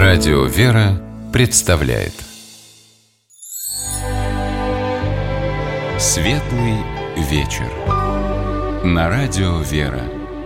Радио «Вера» представляет Светлый вечер на Радио «Вера».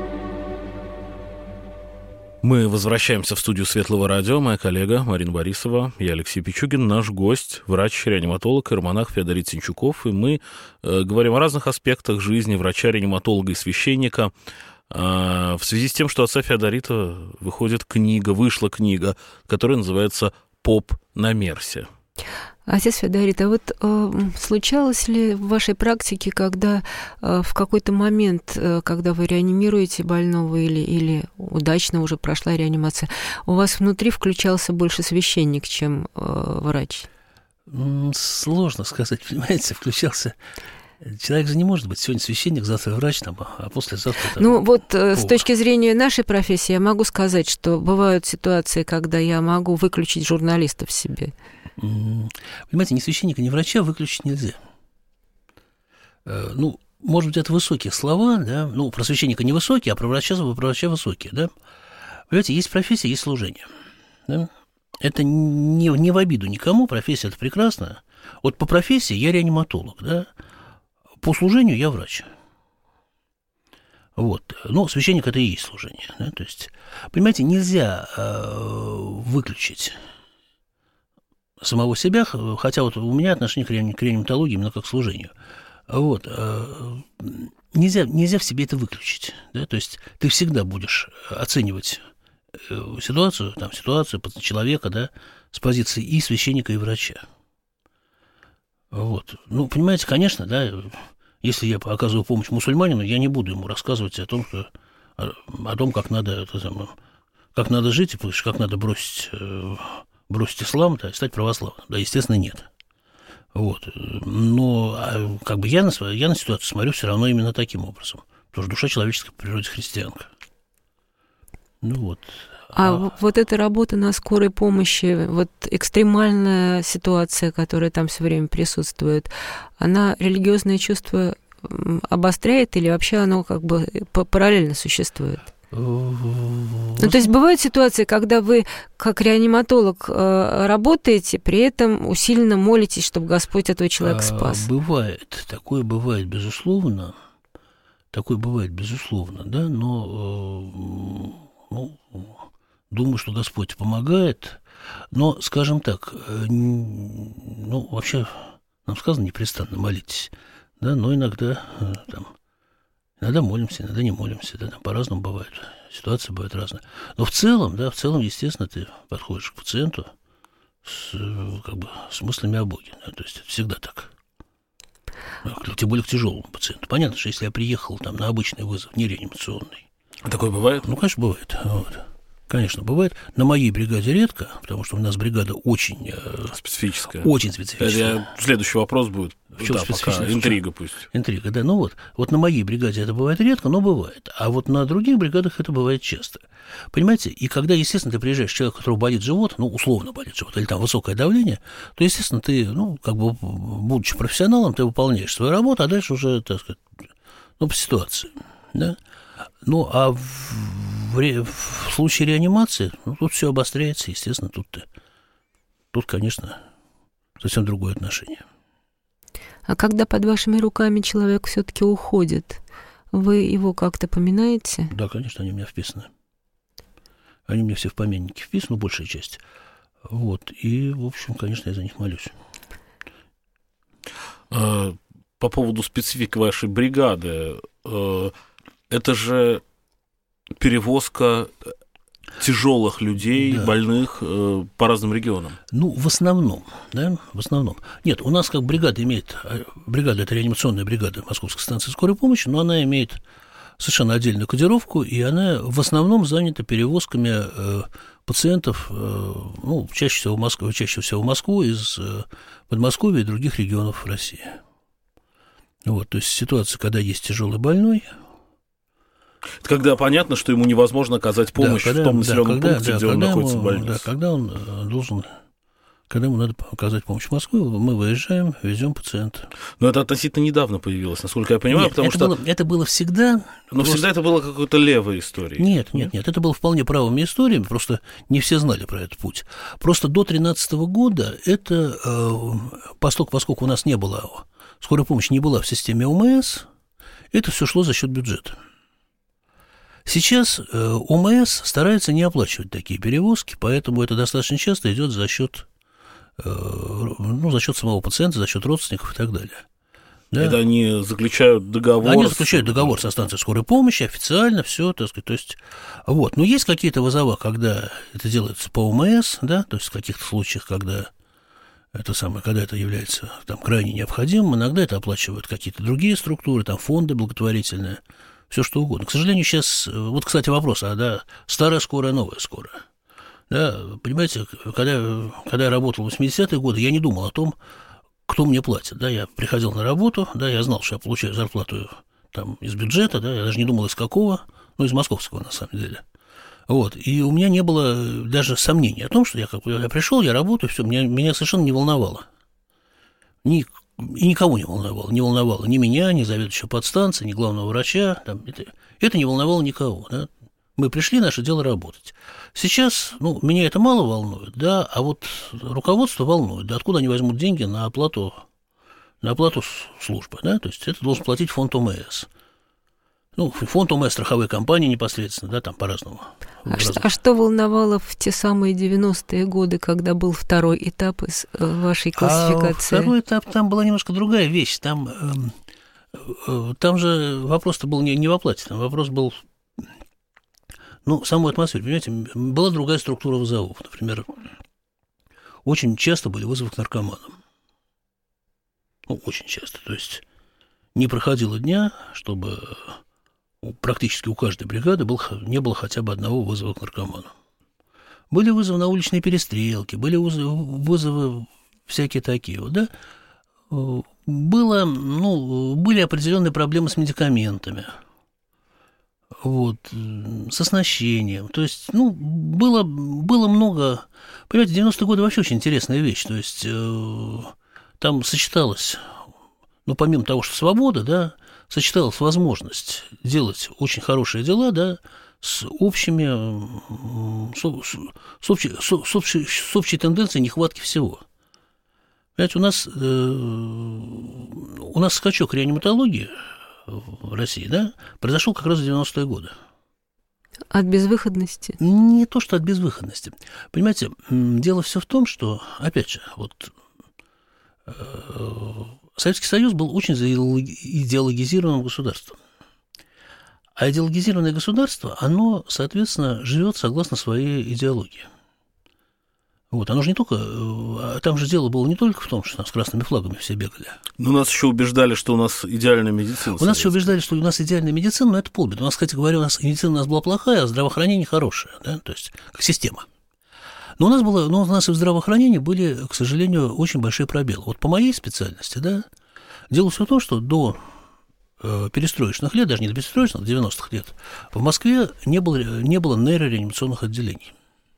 Мы возвращаемся в студию Светлого радио. Моя коллега Марина Борисова, я Алексей Пичугин, наш гость, врач-реаниматолог, иеромонах Феодорит Синчуков. И мы говорим о разных аспектах жизни врача, реаниматолога и священника. В связи с тем, что отца Феодорита вышла книга, которая называется «Поп на Мерсе». Отец Феодорит, а вот случалось ли в вашей практике, когда в какой-то момент, когда вы реанимируете больного или удачно уже прошла реанимация, у вас внутри включался больше священник, чем врач? Сложно сказать, понимаете, включался... Человек же не может быть сегодня священник, завтра врач, а послезавтра... С точки зрения нашей профессии я могу сказать, что бывают ситуации, когда я могу выключить журналиста в себе. Понимаете, ни священника, ни врача выключить нельзя. Может быть, это высокие слова, да? Про священника невысокие, а про врача высокие, да? Понимаете, есть профессия, есть служение, да? Это не в обиду никому, профессия – это прекрасно. Вот по профессии я реаниматолог, да? По служению я врач. Священник – это и есть служение. Да? То есть, понимаете, нельзя выключить самого себя, хотя вот у меня отношение к реаниматологии именно как к служению. Нельзя в себе это выключить. Да? То есть, ты всегда будешь оценивать ситуацию человека, да, с позиции и священника, и врача. Понимаете, конечно, да, если я оказываю помощь мусульманину, я не буду ему рассказывать о том, как надо жить, и как надо бросить ислам, да, и стать православным. Да, естественно, нет. Но я на ситуацию смотрю все равно именно таким образом. Потому что душа человеческая по природе христианка. Вот эта работа на скорой помощи, экстремальная ситуация, которая там все время присутствует, она религиозное чувство обостряет или вообще оно параллельно существует? То есть бывают ситуации, когда вы как реаниматолог работаете, при этом усиленно молитесь, чтобы Господь этого человека спас? Бывает. Такое бывает, безусловно. Да, но... Думаю, что Господь помогает, но, скажем так, вообще нам сказано непрестанно молитесь, да, но иногда молимся, иногда не молимся, да, по-разному бывает, ситуации бывают разные. Но в целом, естественно, ты подходишь к пациенту с мыслями о Боге, да, то есть это всегда так. Тем более к тяжелому пациенту. Понятно, что если я приехал на обычный вызов, не реанимационный. Такое бывает? Конечно, бывает. Конечно, бывает. На моей бригаде редко, потому что у нас бригада очень специфическая. Очень специфическая. Следующий вопрос будет. Интрига пусть. Интрига, да. Вот на моей бригаде это бывает редко, но бывает. А вот на других бригадах это бывает часто. Понимаете? И когда, естественно, ты приезжаешь к человеку, у которого болит живот, условно болит живот, или там высокое давление, то, естественно, ты, будучи профессионалом, ты выполняешь свою работу, а дальше уже, так сказать, по ситуации, да. А в случае реанимации, тут все обостряется, естественно, тут, конечно, совсем другое отношение. А когда под вашими руками человек все-таки уходит, вы его как-то поминаете? Да, конечно, они у меня вписаны. Они у меня все в поминнике вписаны, большая часть. И, в общем, конечно, я за них молюсь. По поводу специфики вашей бригады, это же перевозка тяжелых людей, да, больных по разным регионам. В основном, да, Нет, у нас бригада это реанимационная бригада Московской станции скорой помощи, но она имеет совершенно отдельную кодировку, и она в основном занята перевозками пациентов, чаще всего в Москву, из Подмосковья и других регионов России. То есть ситуация, когда есть тяжелый больной. Когда понятно, что ему невозможно оказать помощь в том населенном пункте, где он находится в больнице. Да, когда он должен Когда ему надо оказать помощь в Москву, мы выезжаем, везем пациента. Но это относительно недавно появилось, насколько я понимаю, Нет, потому что... это было всегда... Но всегда это было какой-то левой историей. Нет, это было вполне правыми историями, просто не все знали про этот путь. Просто до 2013 года это, поскольку у нас не было, скорая помощь не была в системе ОМС, это все шло за счет бюджета. Сейчас ОМС старается не оплачивать такие перевозки, поэтому это достаточно часто идет за счет самого пациента, за счет родственников и так далее. Да? Это они заключают договор? Они заключают договор со станцией скорой помощи, официально все, так сказать, то есть, вот. Но есть какие-то вызова, когда это делается по ОМС, да, то есть в каких-то случаях, когда это является там крайне необходимым, иногда это оплачивают какие-то другие структуры, там фонды благотворительные, все что угодно. К сожалению, сейчас, вот, кстати, вопрос, старая скорая, новая скорая. Да, понимаете, когда я работал в 80-е годы, я не думал о том, кто мне платит. Да, я приходил на работу, да, я знал, что я получаю зарплату там, из бюджета, да, я даже не думал, из какого, из московского, на самом деле. Вот, и у меня не было даже сомнений о том, что я пришел, я работаю, все, меня совершенно не волновало. И никого не волновало. Не волновало ни меня, ни заведующего подстанции, ни главного врача. Это не волновало никого. Да. Мы пришли, наше дело работать. Сейчас, меня это мало волнует, да, а вот руководство волнует, да, откуда они возьмут деньги на оплату службы, да, то есть это должен платить фонд ОМС. Фонд ОМС, страховые компании непосредственно, да, там по-разному. А что волновало в те самые 90-е годы, когда был второй этап из вашей классификации? Второй этап, там была немножко другая вещь, там же вопрос-то был не в оплате, там вопрос был... самой атмосфере, понимаете, была другая структура вызовов. Например, очень часто были вызовы к наркоманам. Очень часто. То есть не проходило дня, чтобы практически у каждой бригады не было хотя бы одного вызова к наркоману. Были вызовы на уличные перестрелки, были вызовы всякие такие. Вот, да? Были определенные проблемы с медикаментами. Вот, с оснащением. То есть, было много... Понимаете, 90-е годы вообще очень интересная вещь. То есть, там сочеталось, помимо того, что свобода, да, сочеталась возможность делать очень хорошие дела, да, с общей тенденцией нехватки всего. Понимаете, у нас скачок реаниматологии в России, да, произошел как раз в 90-е годы. От безвыходности? Не то, что от безвыходности. Понимаете, дело все в том, что, опять же, Советский Союз был очень идеологизированным государством. А идеологизированное государство, оно, соответственно, живет согласно своей идеологии. Вот, оно же не только... Там же дело было не только в том, что там с красными флагами все бегали. Но нас еще убеждали, что у нас идеальная медицина. У нас еще убеждали, что у нас идеальная медицина, но это полбеды. У нас, кстати говоря, медицина у нас была плохая, а здравоохранение хорошее, да, то есть как система. Но у нас и в здравоохранении были, к сожалению, очень большие пробелы. Вот по моей специальности, да, дело все в том, что до перестроечных лет, даже не до перестроечных, до 90-х лет, в Москве не было нейрореанимационных отделений.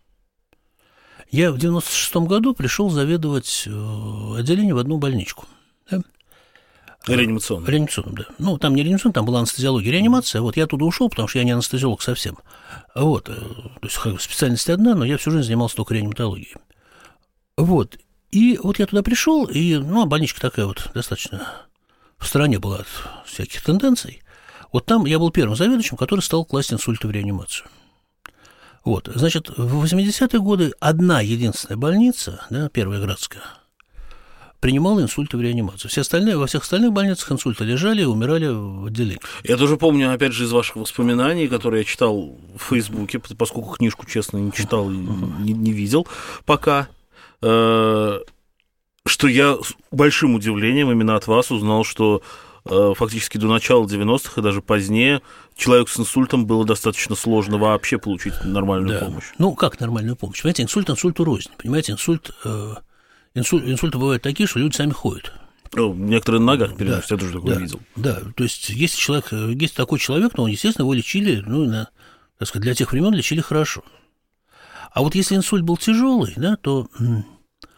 Я в 96-м году пришел заведовать отделением в одну больничку. Да? Реанимационным. Реанимационным, да. Там не реанимационным, там была анестезиология, реанимация. Вот я оттуда ушел, потому что я не анестезиолог совсем. Вот, то есть специальность одна, но я всю жизнь занимался только реаниматологией. Вот. И вот я туда пришел, и, больничка такая вот достаточно в стороне была от всяких тенденций. Вот там я был первым заведующим, который стал класть инсульты в реанимацию. Вот, значит, в 80-е годы одна единственная больница, да, Первая Градская, принимала инсульты в реанимацию. Во всех остальных больницах инсульты лежали и умирали в отделении. Я тоже помню, опять же, из ваших воспоминаний, которые я читал в Фейсбуке, поскольку книжку, честно, не читал и не видел пока, что я с большим удивлением именно от вас узнал, что фактически до начала 90-х и даже позднее человеку с инсультом было достаточно сложно вообще получить нормальную помощь. Как нормальную помощь? Понимаете, инсульт инсульту рознь. Понимаете, инсульты бывают такие, что люди сами ходят. Некоторые на ногах переносят, я тоже такое видел. Да, то есть есть такой человек, то, естественно, его лечили, так сказать, для тех времен лечили хорошо. А вот если инсульт был тяжелый, да, то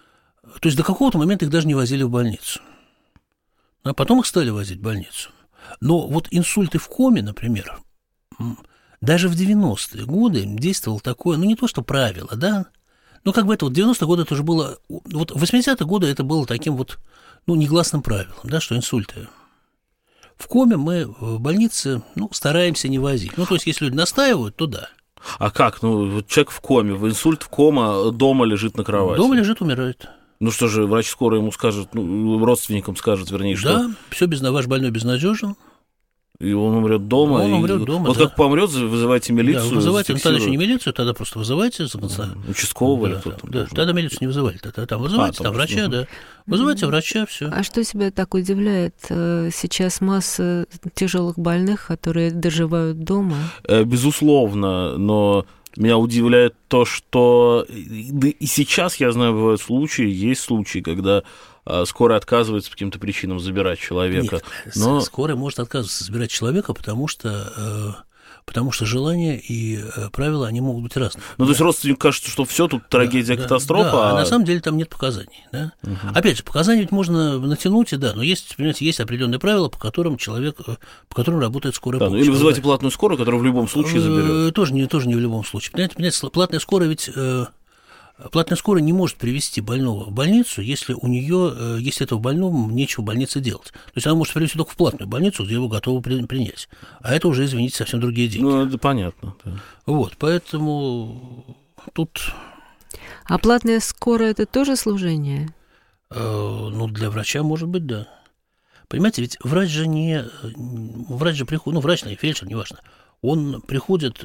То есть до какого-то момента их даже не возили в больницу. А потом их стали возить в больницу. Но вот инсульты в коме, например, даже в 90-е годы действовало такое, ну, не то что правило, да, но как бы это вот 90-е годы это уже было, вот в 80-е годы это было таким вот, ну, негласным правилом, да, что инсульты в коме мы в больнице, ну, стараемся не возить. Ну, то есть, если люди настаивают, то да. А как? Ну, вот человек в коме, инсульт в кома, дома лежит на кровати. Дома лежит, умирает. Ну что же, врач скоро ему скажет, ну, родственникам скажет, вернее, что... Да, все ваш больной безнадежен. И он умрет дома. Он умрет дома. Вот да. Как помрет, вызывайте милицию. Да, вызывайте, тогда еще не милицию, тогда просто вызывайте участкового или да, кто-то. Да, тогда милицию не вызывали, тогда там вызывайте, там врача, да. Вызывайте врача, все. А что тебя так удивляет? Сейчас масса тяжелых больных, которые доживают дома. Безусловно, но меня удивляет то, что и сейчас, я знаю, бывают случаи, есть случаи, когда скорая отказывается по каким-то причинам забирать человека. Нет, но... скорая может отказываться забирать человека, потому что желания и правила, они могут быть разные. Ну, да. То есть родственнику кажется, что все тут трагедия, катастрофа. Да, а на самом деле там нет показаний. Да? Угу. Опять же, показания ведь можно натянуть, и да, но есть, понимаете, есть определенные правила, по которым работает скорая помощь. Или вызывайте платную скорую, которая в любом случае заберет. Тоже не в любом случае. Понимаете, платная скорая ведь... Платная скорая не может привезти больного в больницу, если этого больного нечего в больнице делать. То есть она может привезти только в платную больницу, где его готовы принять. А это уже, извините, совсем другие деньги. Ну, это понятно. Да. Вот, поэтому тут... А платная скорая – это тоже служение? Ну, для врача, может быть, да. Понимаете, ведь врач же приходит, ну, врач, фельдшер, неважно, он же приходит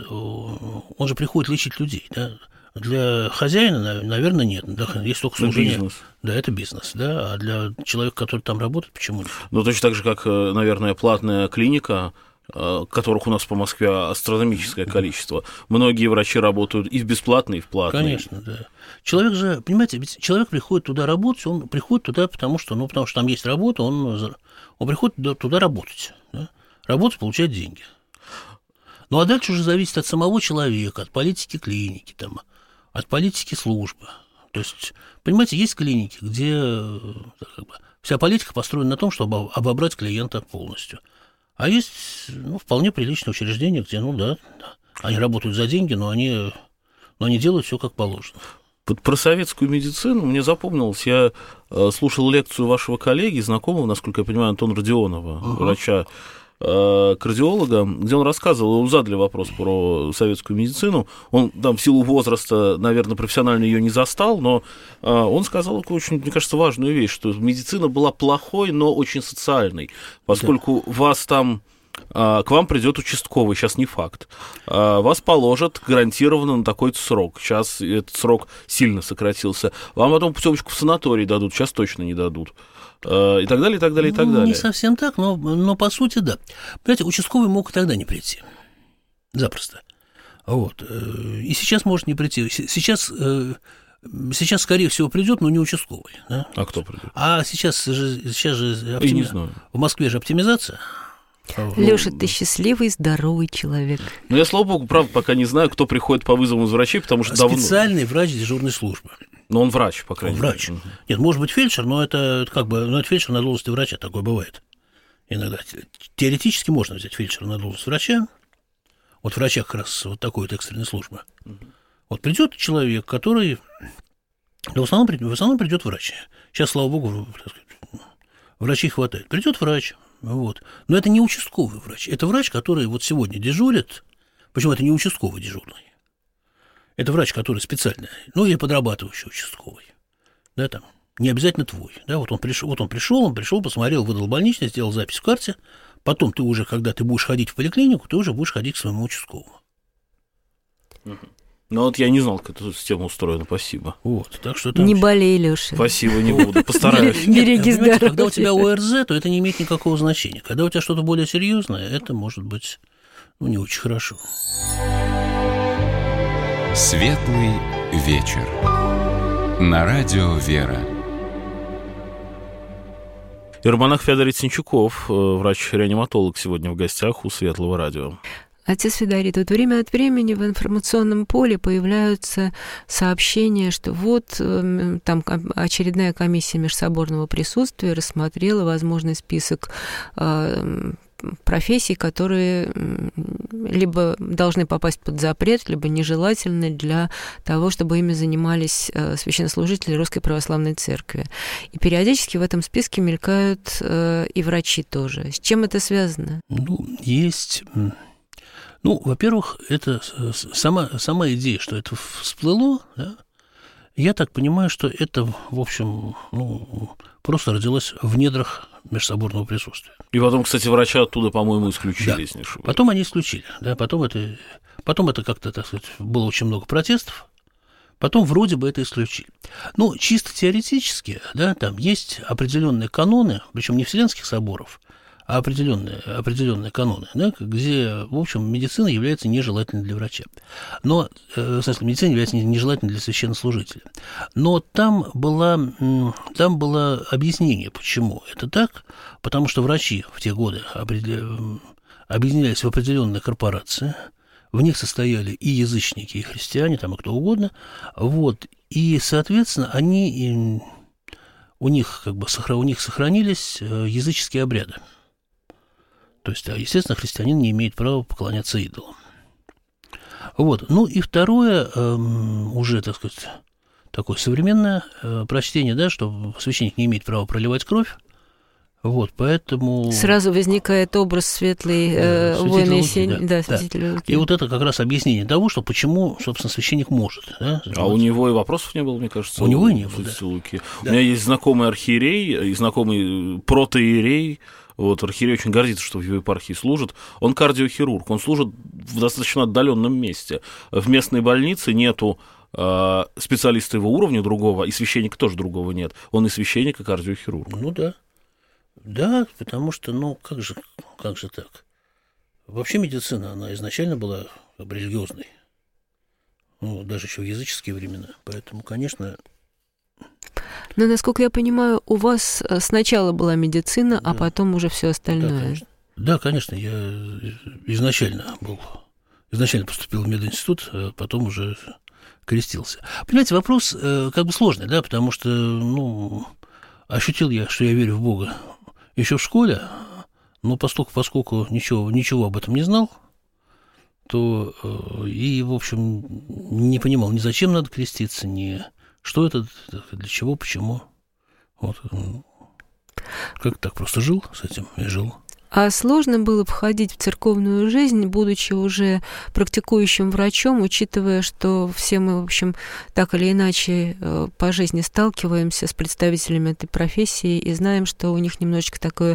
лечить людей, да. Для хозяина, наверное, нет. Есть только служение. Бизнес. Да, это бизнес, да. А для человека, который там работает, почему нет? Ну, точно так же, как, наверное, платная клиника, которых у нас по Москве астрономическое количество. Многие врачи работают и в бесплатной, и в платной. Конечно, да. Человек же, понимаете, ведь человек приходит туда работать, он приходит туда, потому что там есть работа, он приходит туда работать. Да? Работать, получать деньги. Ну, а дальше уже зависит от самого человека, от политики клиники, там, от политики службы. То есть, понимаете, есть клиники, где вся политика построена на том, чтобы обобрать клиента полностью. А есть, вполне приличные учреждения, где, они работают за деньги, но они делают все как положено. Про советскую медицину мне запомнилось, я слушал лекцию вашего коллеги, знакомого, насколько я понимаю, Антона Родионова, врача, кардиолога, где он рассказывал, ему задали вопрос про советскую медицину, он там в силу возраста, наверное, профессионально ее не застал, но он сказал такую очень, мне кажется, важную вещь, что медицина была плохой, но очень социальной, поскольку вас там, к вам придет участковый, сейчас не факт, вас положат гарантированно на такой-то срок, сейчас этот срок сильно сократился, вам потом путевочку в санаторий дадут, сейчас точно не дадут. И так далее, и так далее, и так далее. Не совсем так, но по сути, да. Понимаете, участковый мог и тогда не прийти. Запросто. Вот. И сейчас может не прийти. Сейчас, скорее всего, придет, но не участковый. Да? А кто придет? А сейчас же в Москве же оптимизация. Лёша, ты счастливый, здоровый человек. Ну, я, слава богу, правда, пока не знаю, кто приходит по вызову из врачей, потому что давно... Специальный врач дежурной службы. Но он врач, по крайней мере. Врач. Нет, может быть, фельдшер, но это фельдшер на должности врача, такое бывает. Иногда. Теоретически можно взять фельдшера на должность врача. Вот врача как раз вот такой вот экстренной службы. Вот придет человек, который... в основном придет врач. Сейчас, слава богу, врачей хватает. Придет врач. Вот. Но это не участковый врач. Это врач, который вот сегодня дежурит. Почему это не участковый дежурный? Это врач, который специально, или подрабатывающий участковый. Да, там, не обязательно твой. Да, вот он пришел, посмотрел, выдал больничный, сделал запись в карте. Потом ты уже, когда ты будешь ходить в поликлинику, ты уже будешь ходить к своему участковому. Ну, вот я не знал, как эта система устроена, спасибо. Вот, так что не болей, Лёша. Спасибо, не буду, постараюсь. Береги здоровье. Когда у тебя ОРЗ, то это не имеет никакого значения. Когда у тебя что-то более серьезное, это может быть, не очень хорошо. Светлый вечер. На радио «Вера». Иеромонах Феодор Тинчуков, врач-реаниматолог, сегодня в гостях у Светлого радио. Отец Федорит, вот время от времени в информационном поле появляются сообщения, что вот там очередная комиссия межсоборного присутствия рассмотрела возможный список профессий, которые либо должны попасть под запрет, либо нежелательны для того, чтобы ими занимались священнослужители Русской Православной Церкви. И периодически в этом списке мелькают и врачи тоже. С чем это связано? Есть... во-первых, это сама идея, что это всплыло, да, я так понимаю, что это, в общем, просто родилось в недрах межсоборного присутствия. И потом, кстати, врача оттуда, по-моему, исключили, да. если не ошибаюсь. Потом они исключили, да, потом это как-то, так сказать, было очень много протестов, потом вроде бы это исключили. Чисто теоретически, да, там есть определенные каноны, причем не вселенских соборов, а определенные каноны, да, где, в общем, медицина является нежелательной для врача. В смысле, медицина является нежелательной для священнослужителя. Но там было объяснение, почему это так, потому что врачи в те годы объединялись в определенные корпорации, в них состояли и язычники, и христиане, там и кто угодно, и, соответственно, у них сохранились языческие обряды. То есть, естественно, христианин не имеет права поклоняться идолам. И второе, уже, так сказать, такое современное прочтение, да, что священник не имеет права проливать кровь. Поэтому... Сразу возникает образ светлый воина и святителя Луки. И это как раз объяснение того, что почему, собственно, священник может. Да, а у него и вопросов не было, мне кажется. У него и не было, да. Луки. Да. У меня есть знакомый архиерей и знакомый протоиерей. Архиерей очень гордится, что в его епархии служит. Он кардиохирург, он служит в достаточно отдаленном месте. В местной больнице нету специалиста его уровня другого, и священника тоже другого нет. Он и священник, и кардиохирург. Да. Да, потому что, как же так? Вообще медицина, она изначально была религиозной. Даже еще в языческие времена. Поэтому, конечно... Но, насколько я понимаю, у вас сначала была медицина, да, а потом уже все остальное. Да, конечно. Я изначально поступил в мединститут, а потом уже крестился. Понимаете, вопрос сложный, да, потому что, ощутил я, что я верю в Бога еще в школе, но поскольку ничего об этом не знал, то и, в общем, не понимал ни зачем надо креститься, ни что это, для чего, почему. Как так, просто жил с этим и жил. А сложно было входить в церковную жизнь, будучи уже практикующим врачом, учитывая, что все мы, в общем, так или иначе по жизни сталкиваемся с представителями этой профессии и знаем, что у них немножечко такое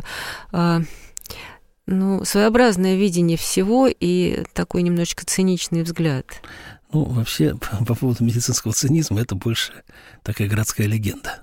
своеобразное видение всего и такой немножечко циничный взгляд. Вообще, по поводу медицинского цинизма, это больше такая городская легенда.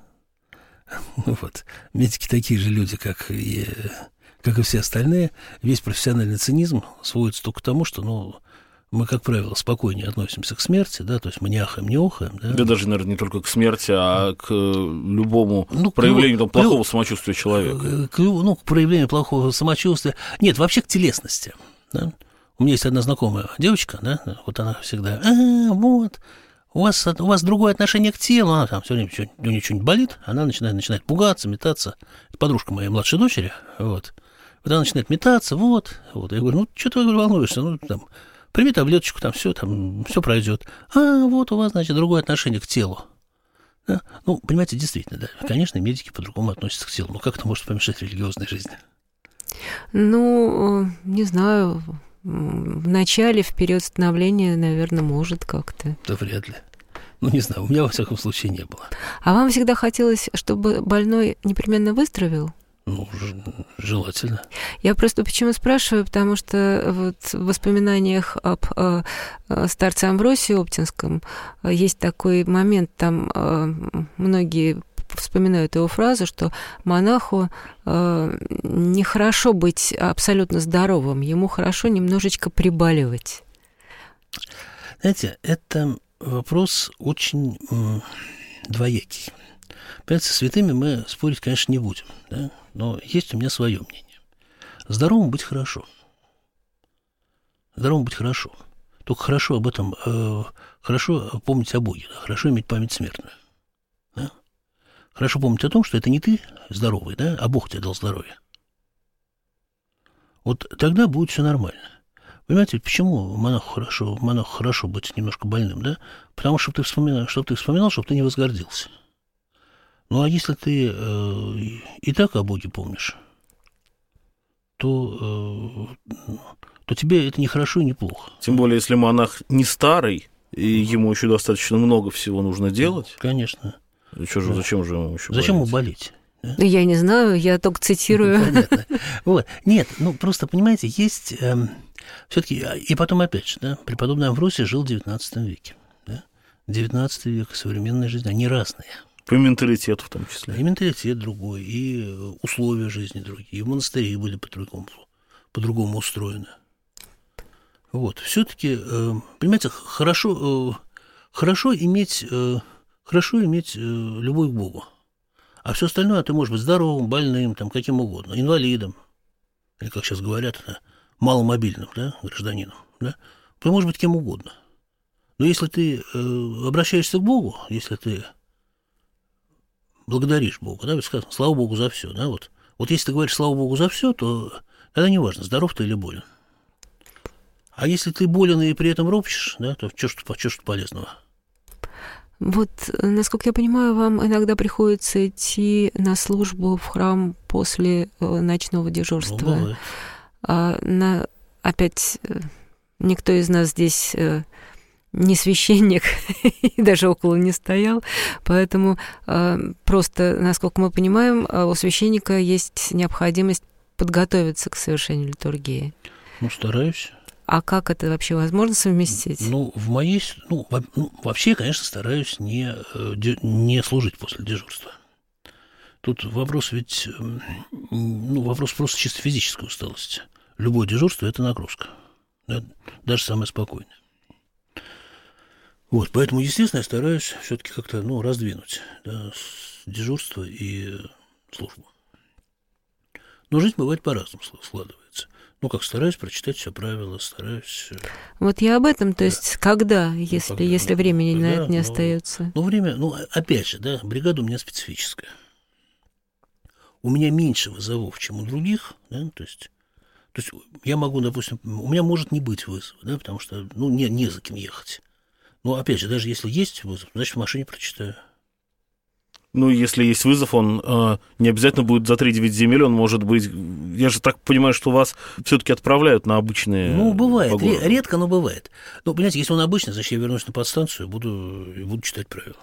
Медики такие же люди, как и все остальные. Весь профессиональный цинизм сводится только к тому, что, мы, как правило, спокойнее относимся к смерти, да, то есть мы не ахаем, не охаем. Да, даже, наверное, не только к смерти, а к любому проявлению плохого самочувствия человека. К проявлению плохого самочувствия. Нет, вообще к телесности, да. У меня есть одна знакомая девочка, да, она всегда, у вас другое отношение к телу, она там все время у нее что-нибудь болит, она начинает пугаться, метаться. Это подружка моей младшей дочери, она начинает метаться, Я говорю, что ты волнуешься, прими таблеточку, все пройдет. У вас, значит, другое отношение к телу. Да? Понимаете, действительно, да, конечно, медики по-другому относятся к телу, но как это может помешать религиозной жизни? Не знаю... В начале, в период становления, наверное, может как-то. Да вряд ли. Не знаю, у меня, во всяком случае, не было. А вам всегда хотелось, чтобы больной непременно выздоровел? Желательно. Я просто почему спрашиваю, потому что в воспоминаниях об старце Амвросии Оптинском есть такой момент, там многие вспоминают его фразу, что монаху нехорошо быть абсолютно здоровым, ему хорошо немножечко прибаливать. Знаете, это вопрос очень двоякий. Понимаете, со святыми мы спорить, конечно, не будем, да? Но есть у меня свое мнение. Здоровым быть хорошо. здоровым быть хорошо. Только хорошо об этом, хорошо помнить о Боге, да, хорошо иметь память смертную. Да? Хорошо помнить о том, что это не ты здоровый, да, а Бог тебе дал здоровье. Вот тогда будет все нормально. Понимаете, почему монаху хорошо быть немножко больным, да? Потому что ты вспоминал, чтобы ты не возгордился. Ну, а если ты и так о Боге помнишь, то тебе это не хорошо и не плохо. Тем более, если монах не старый, и ему еще достаточно много всего нужно делать. Конечно. Зачем же ему еще Зачем ему болеть? Да? Я не знаю, я только цитирую. Понятно. Вот. Нет, просто, понимаете, есть... все-таки, и потом опять же, да, преподобный Амвросий жил в XIX веке. Да? 19 век, современная жизнь, они разные. По менталитету в том числе. И менталитет другой, и условия жизни другие, и монастыри были по-другому устроены. Вот. Все-таки, понимаете, хорошо иметь любовь к Богу. А все остальное ты можешь быть здоровым, больным, там, каким угодно, инвалидом, или, как сейчас говорят, маломобильным, да, гражданином. Да? Ты можешь быть кем угодно. Но если ты обращаешься к Богу, если ты благодаришь Бога, да, ведь сказано, слава Богу за все, да, вот если ты говоришь слава Богу за все, то тогда не важно, здоров ты или болен. А если ты болен и при этом ропщешь, да, то что ж полезного? Вот, насколько я понимаю, вам иногда приходится идти на службу в храм после ночного дежурства. Ну, опять, никто из нас здесь не священник и даже около не стоял, поэтому просто, насколько мы понимаем, у священника есть необходимость подготовиться к совершению литургии. Ну, стараюсь. А как это вообще возможно совместить? Вообще, конечно, стараюсь не служить после дежурства. Тут вопрос вопрос просто чисто физической усталости. Любое дежурство – это нагрузка, да? Даже самое спокойное. Вот, поэтому, естественно, я стараюсь все-таки как-то, раздвинуть, да, дежурство и службу. Но жизнь бывает по-разному складывается. Стараюсь прочитать все правила, стараюсь... Вот я об этом, то есть когда, если времени на это не остается? Время, опять же, да, бригада у меня специфическая. У меня меньше вызовов, чем у других, да, то есть я могу, допустим, у меня может не быть вызова, да, потому что, не за кем ехать. Но, опять же, даже если есть вызов, значит, в машине прочитаю. Если есть вызов, он не обязательно будет за 3-9 земель, он может быть... Я же так понимаю, что вас все-таки отправляют на обычные... Бывает, редко, но бывает. Понимаете, если он обычный, значит, я вернусь на подстанцию и буду читать правила.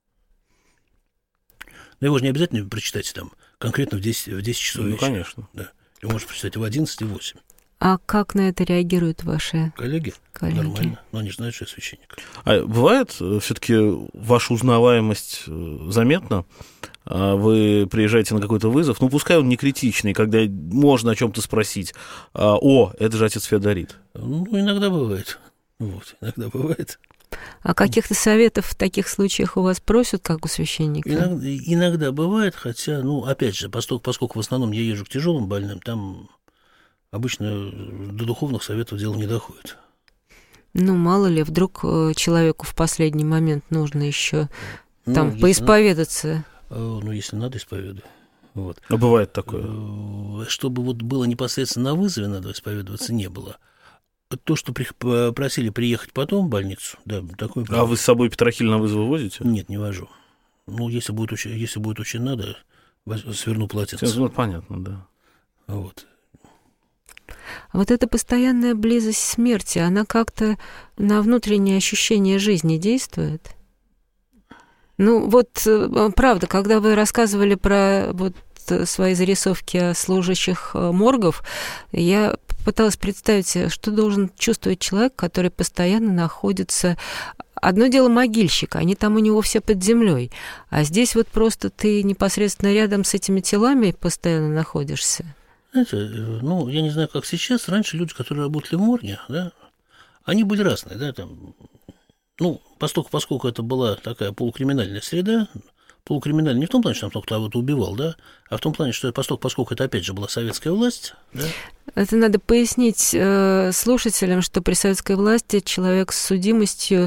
Но его же не обязательно прочитать там конкретно в 10 часов вечера. Конечно. Да. Его можно прочитать в 11 и 8. А как на это реагируют ваши коллеги? Нормально. Но они же знают, что я священник. А бывает все-таки ваша узнаваемость заметна? Вы приезжаете на какой-то вызов, пускай он не критичный, когда можно о чем-то спросить. Это же отец Феодорит. Иногда бывает. Иногда бывает. А каких-то советов в таких случаях у вас просят, как у священника? Иногда бывает, хотя, опять же, поскольку в основном я езжу к тяжелым больным, там обычно до духовных советов дело не доходит. Мало ли, вдруг человеку в последний момент нужно еще поисповедаться. Если надо, исповедую. Вот. А бывает такое? Чтобы было непосредственно на вызове, надо исповедоваться, не было. То, что просили приехать потом в больницу, да, такое... А вы с собой петрохиль на вызовы возите? Нет, не вожу. Если будет очень надо, сверну полотенце. Понятно, да. Вот. Вот эта постоянная близость смерти, она как-то на внутреннее ощущение жизни действует? Правда, когда вы рассказывали про свои зарисовки о служащих моргов, я пыталась представить себе, что должен чувствовать человек, который постоянно находится... Одно дело могильщик, они там у него все под землей, а здесь просто ты непосредственно рядом с этими телами постоянно находишься. Знаете, я не знаю, как сейчас. Раньше люди, которые работали в морге, да, они были разные, да, там, поскольку это была такая полукриминальная среда, полукриминальная не в том плане, что там кто-то убивал, да, а в том плане, что поскольку это, опять же, была советская власть, да. Это надо пояснить слушателям, что при советской власти человек с судимостью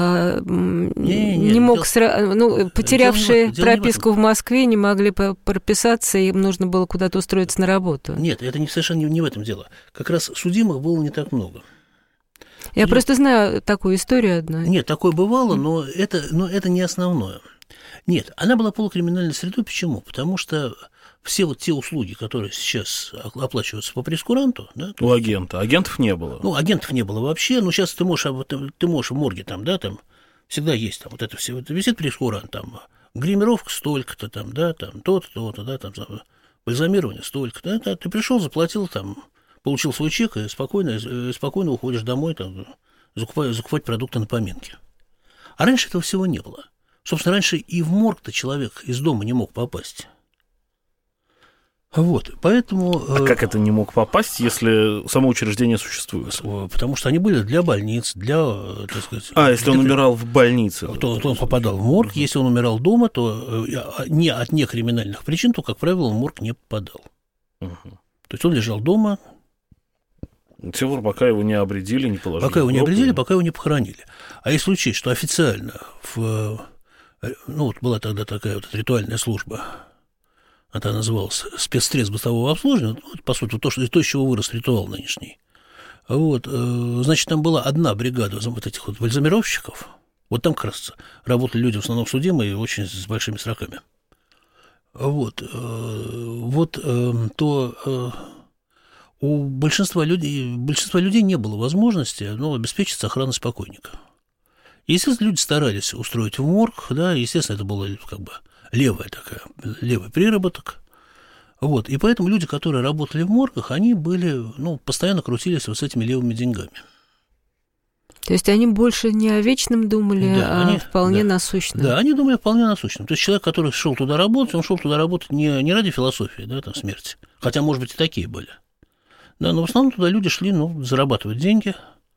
не мог, потерявшие прописку в Москве, не могли прописаться, им нужно было куда-то устроиться на работу. Нет, это совершенно не в этом дело. Как раз судимых было не так много. Я просто знаю такую историю одну. Нет, такое бывало, но это не основное. Нет, она была полукриминальной средой. Почему? Потому что все вот те услуги, которые сейчас оплачиваются по прейскуранту... Да, у агента. Агентов не было. Агентов не было вообще. Но сейчас ты можешь в морге там, да, там всегда есть там вот это все. Вот, висит прейскурант, там гримировка столько-то, там, да, там то-то, да, там бальзамирование столько-то. Да, ты пришел, заплатил, там, получил свой чек и спокойно уходишь домой, там, закупать продукты на поминки. А раньше этого всего не было. Собственно, раньше и в морг-то человек из дома не мог попасть. Вот, поэтому... А как это не мог попасть, если само учреждение существует? Потому что они были для больниц, для, так сказать... если он умирал в больнице? То он попадал в морг. Если он умирал дома, то не от некриминальных причин, то, как правило, в морг не попадал. То есть он лежал дома... До тех пор, пока его не обредили, не положили. Пока его не обредили, пока его не похоронили. А если учесть, что официально была тогда такая вот ритуальная служба, это называлось спецсредств бытового обслуживания, по сути, то, из чего вырос ритуал нынешний. Значит, там была одна бригада вот этих вот бальзамировщиков. Вот там как раз работали люди в основном судимые, очень с большими сроками. У большинства людей не было возможности обеспечить сохранность покойника. Естественно, люди старались устроить в морг, да, естественно, это было как бы левый приработок. И поэтому люди, которые работали в моргах, они были, постоянно крутились вот с этими левыми деньгами. То есть они больше не о вечном думали, вполне насущном. Да, они думали вполне насущном. То есть человек, который шел туда работать, он шел туда работать не ради философии, да, там, смерти. Хотя, может быть, и такие были. Да, но в основном туда люди шли, зарабатывать деньги.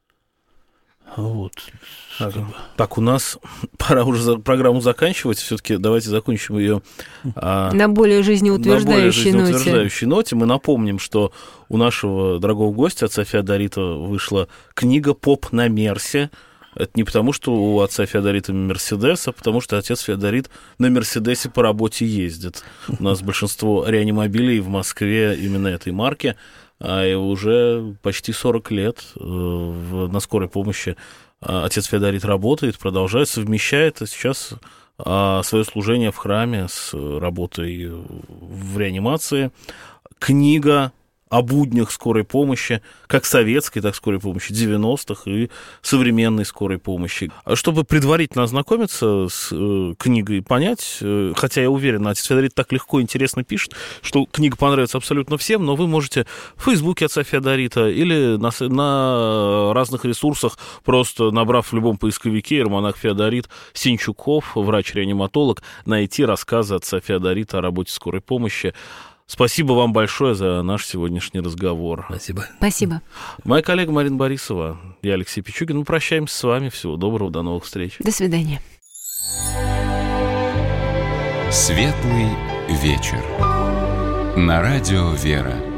Так, у нас пора уже программу заканчивать. Все-таки давайте закончим ее на более жизнеутверждающей ноте. Мы напомним, что у нашего дорогого гостя, отца Феодорита, вышла книга «Поп на Мерсе». Это не потому, что у отца Феодорита Мерседес, а потому что отец Феодорит на Мерседесе по работе ездит. У нас большинство реанимобилей в Москве именно этой марки. А уже почти 40 лет на скорой помощи отец Феодорит работает, продолжает, совмещает сейчас свое служение в храме с работой в реанимации. Книга о буднях скорой помощи, как советской, так и скорой помощи 90-х и современной скорой помощи. Чтобы предварительно ознакомиться с книгой и понять, хотя я уверен, отец Феодорит так легко и интересно пишет, что книга понравится абсолютно всем, но вы можете в Фейсбуке отца Феодорита или на разных ресурсах, просто набрав в любом поисковике «Иеромонах Феодорит Синчуков, врач-реаниматолог», найти рассказы отца Феодорита о работе скорой помощи. Спасибо вам большое за наш сегодняшний разговор. Спасибо. Моя коллега Марина Борисова, я Алексей Пичугин. Мы прощаемся с вами. Всего доброго, до новых встреч. До свидания. Светлый вечер. На радио «Вера».